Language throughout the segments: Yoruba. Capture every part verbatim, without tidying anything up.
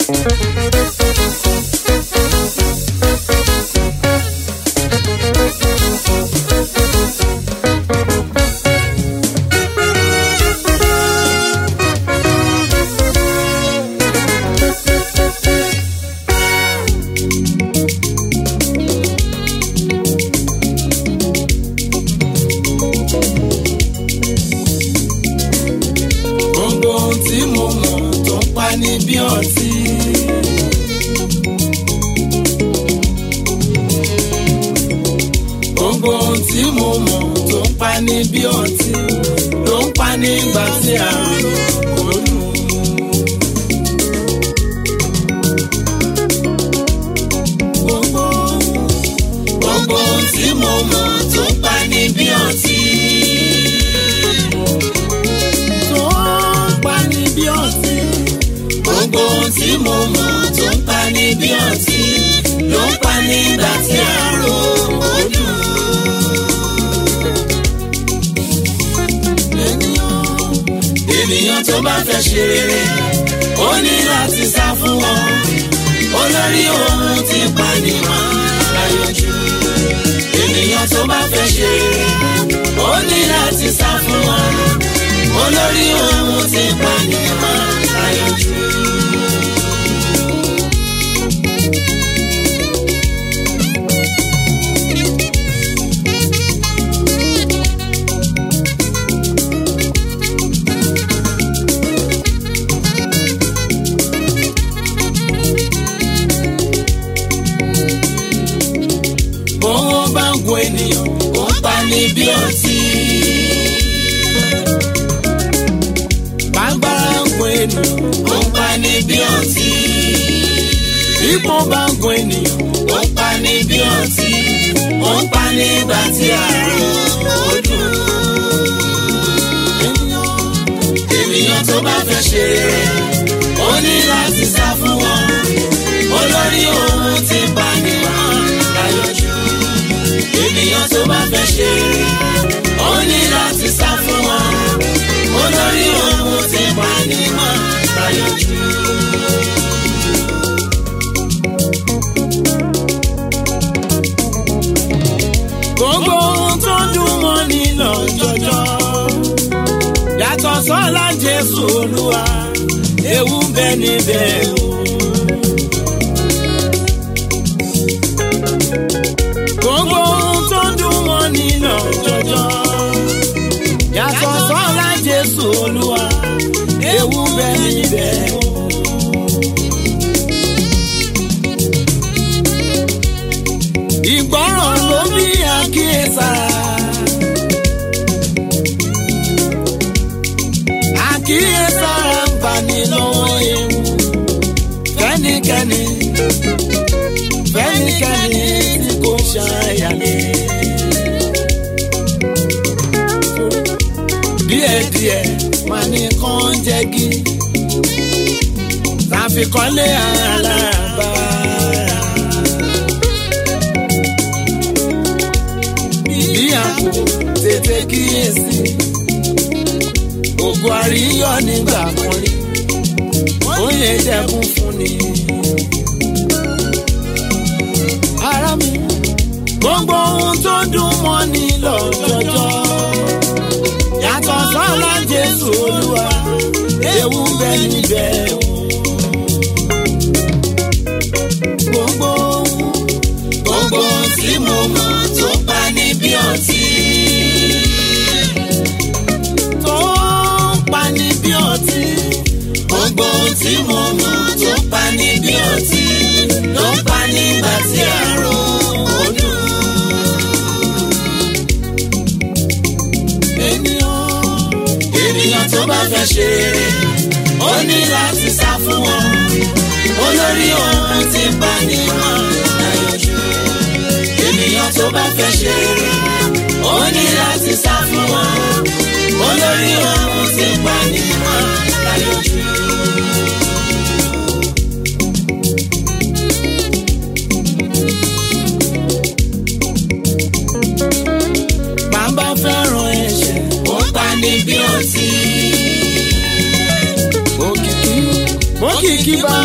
Òkìkí bá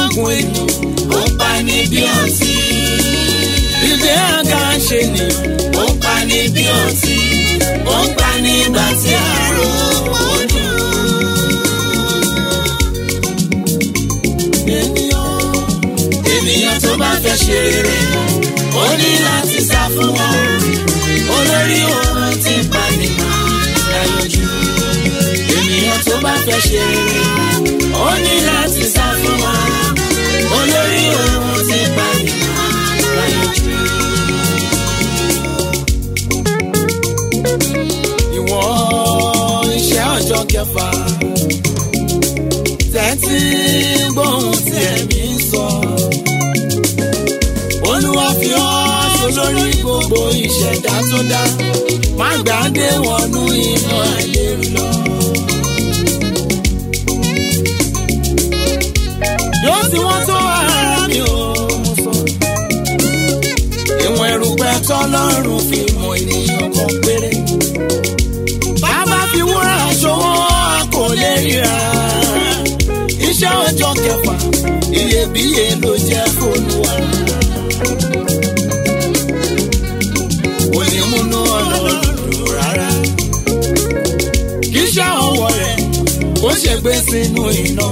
ogun ènìyàn. Ó ń pa ní bí ọtí. Ìdè àga ṣe nìyàn. Ó ń pa ní bí ọtí. Ó ń pa nígbà tí àrò ojú. Ènìyàn. Ènìyàn tó bá fẹ́ ṣe rere, ó ní láti sá fún wọn. Olórí ohun tí ń pa ní láyọjú. Ènìyàn tó bá fẹ́ ṣe rere, ó ní láti sá fún wọn. Olórí ohun tí ń pa ní láyọjú. Ìwọ̀n iṣẹ́ ọjọ́ kẹfà. Tẹ́tí gbóhùn tí ẹ̀mí ń sọ. Olúwa fi ọ́ ṣolórí gbogbo ìṣẹ̀dá tó dá. Má gbàgbé wọnú iná àìlérú lọ. Yóò tí wọ́n tó ara mi ò mú sọ. Ìwọ̀n erùpẹ̀ tọ́lọ́run fi mọ ènìyàn kan péré. Bàbá fi wúrà ṣòwò a kò lè ríra. Iṣẹ́ ọjọ́ kẹfà iyebíye ló jẹ́ f'Olúwa. Kò ní múnú Ọlọ́run dùn rárá. Kì í ṣe ọwọ́ rẹ̀ kó ṣègbé sínú iná.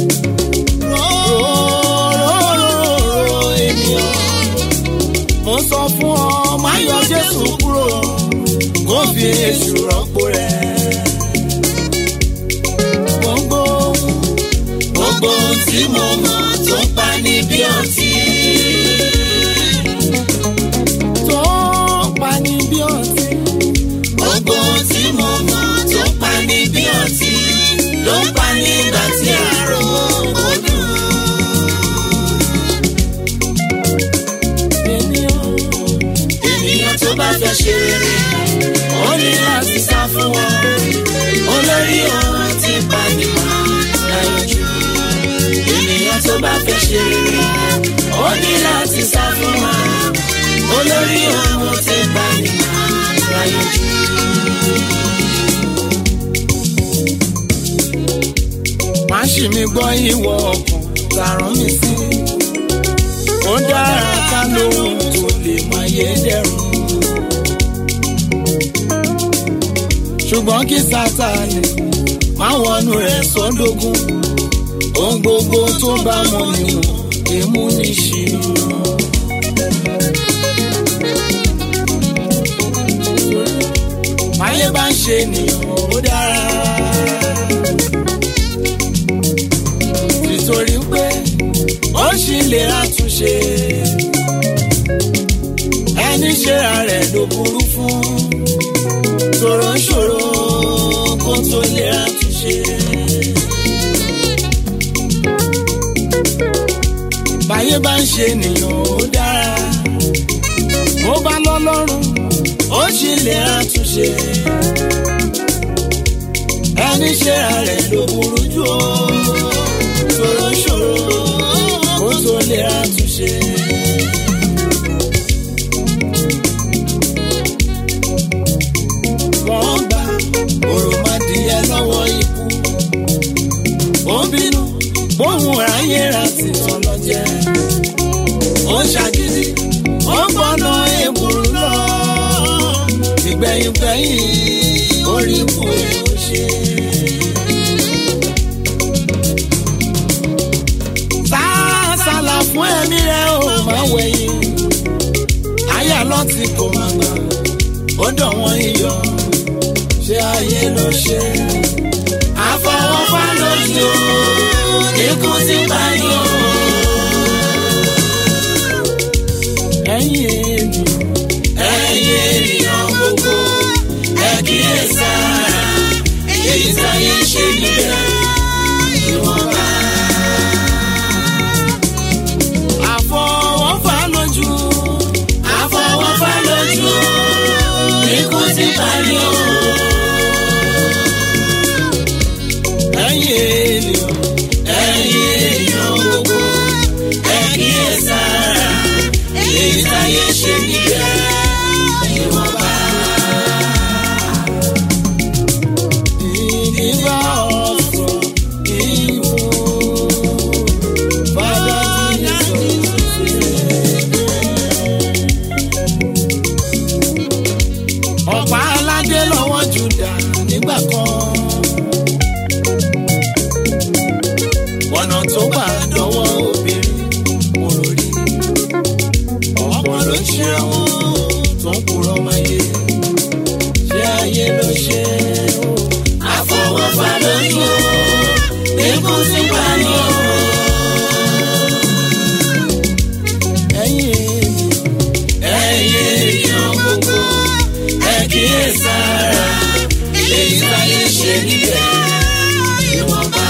Róróróró ènìyàn. Mo sọ fún ọ, má yọ Jésù kúrò, kó fi Èṣù rọ́pò rẹ̀. Gbogbo gbogbo tí mo mọ̀ tó ń pa ní bí ọtí. Tó ń pa ní bí ọtí. Gbogbo tí mo mọ̀ tó ń pa ní bí ọtí. Ló ń pa nígbà tí àrò ojú. Ènìyàn. Ènìyàn tó bá fẹ́ ṣe rere, ó ní láti sá fún wọn. Olórí ohun tí ń pa ní láyọjú. Ènìyàn tó bá fẹ́ ṣe rere, ó ní láti sá fún wọn. Olórí ohun tí ń pa ní láyọjú. Má ṣì mí gbọ́ ìwọ ọkàn tààrán mi sí. Ó dára ká lóhun tó lè máa yé dẹ̀rùn. Ṣùgbọ́n kí Sátánì má wọnú rẹ̀ sọ́dógún. Ohun gbogbo tó bá mọ̀ nínú èmú ní ṣìnà. Máyé bá ń ṣe nìyàn ó dára. Nítorí pé ó ṣì lè àtúnṣe. Ẹni ṣera rẹ̀ ló burú fún. Ṣòro ṣòro kó tó lè àtúnṣe. Báyé bá ń ṣe nìyàn ó dára. Ó bá lọ́lọ́run ó ṣì lè àtúnṣe. Ẹni ṣera rẹ̀ ló burú jù ó. Ṣòro ṣòro kó tó lè àtúnṣe. Wọ́n gba òròmọdìyẹ lọ́wọ́ ikú. Ó bínú bóun ráyè ra ti tán lọ jẹ́. Ó ṣàgídí ó gbọ́nà èbùrú lọ. Ìgbẹ̀yìngbẹ̀yìn orí ikú ẹ̀ ó ṣe. Sálà fún ẹ̀mí rẹ̀ ó máa wẹ̀yìn. Ayé àlọ́ ti kò máa gbà. Ó dọ̀ wọ́n iyọ̀. Ṣé ayé ló ṣe? Àfọwọ́fà lójú ikú ti pa ní o. Ẹ̀yin ènìyàn. Ẹ̀yin ènìyàn gbogbo, ẹ kíyèsára. Èyí táyé ṣe níbẹ̀ ìwọ̀nba. Àfọwọ́fà lójú. Àfọwọ́fà lójú ikú ti pa ní o. Ẹ̀yin ènìyàn. Ẹ̀yin ènìyàn gbogbo, ẹ kíyèsára. Èyí táyé ṣe níbẹ̀ ìwọ̀nba. Ìdíbà ọ̀sán. dọwọ́ obìnrin mo rò rí ọ̀pọ̀ ló ń ṣe àwọn tó ń kúrò máa yé ṣé ayé ló ṣe o. àfọwọ́fà lójú ikú sí pani o. ẹ̀yin ẹ̀yin èèyàn gbogbo ẹ kíyèsára èyí táyé ṣe níbẹ̀ ìwọ̀nba.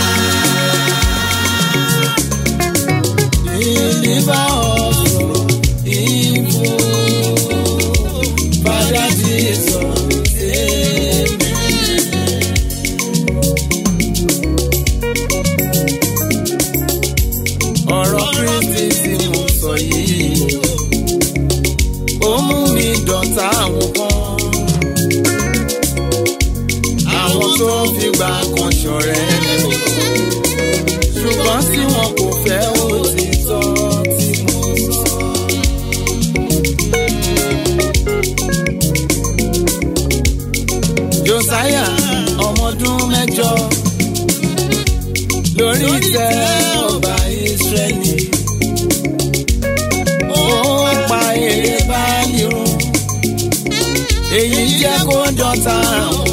deliver us from evil, Father Jesus, amen. ọ̀rọ̀ Kristi tí mo sọ yìí ó mú mi dọ̀tá àwọn kan, àwọn tó fìgbà kan ṣọ̀rẹ́ ṣùgbọ́n tí wọn kò fẹ́ òtítọ́ tí mo sọ. Josiah ọmọdún mẹ́jọ lórí ìtẹ́ ọba Ísírẹ́lì ó pa èrè Báálì run, èyí jẹ́ kó dọ̀tá àwọn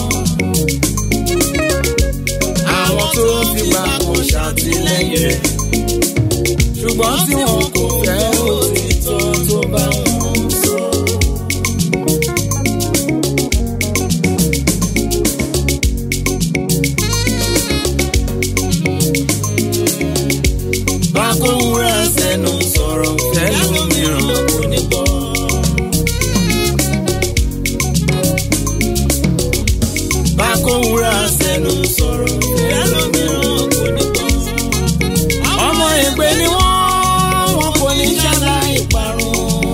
kan, àwọn tó fìgbà kan ṣàtìlẹ́yìn rẹ̀ ṣùgbọ́n tí wọn kò fẹ́ òtítọ́ tó bá wọn sọ. bákòwúrà sẹ́nu sọ̀rọ̀ ẹlòmíràn kò ní gbọ́. bákòwúrà sẹ́nu sọ̀rọ̀ ẹlòmíràn kò ní gbọ́. ọmọ ègbé ni wọ́n wọn kò ní ṣàlàyé parun.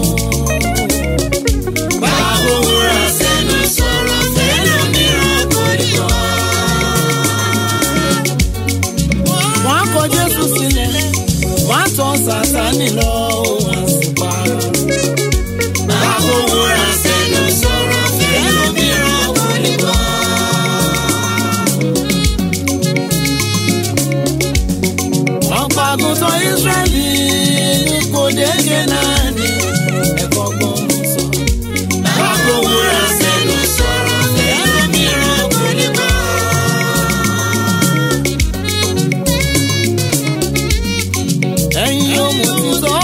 bákòwúrà sẹ́nu sọ̀rọ̀ ẹlòmíràn kò ní gbọ́. wọ́n kọ Jésù sílẹ̀ wọ́n tọ́ Sátánì lọ wọ́n sì pa. bákòwúrà sẹ́nu sọ̀rọ̀ ẹlòmíràn kò ní gbọ́. ọ̀pọ̀ àgùntàn Ísírẹ́lì ní kò dé Kénáánì ẹ̀kọ́ gbọ́n mú sọ. bákòwúrà sẹ́nu sọ̀rọ̀ ẹlòmíràn kò ní gbọ́. ẹ̀yin òmùtítọ́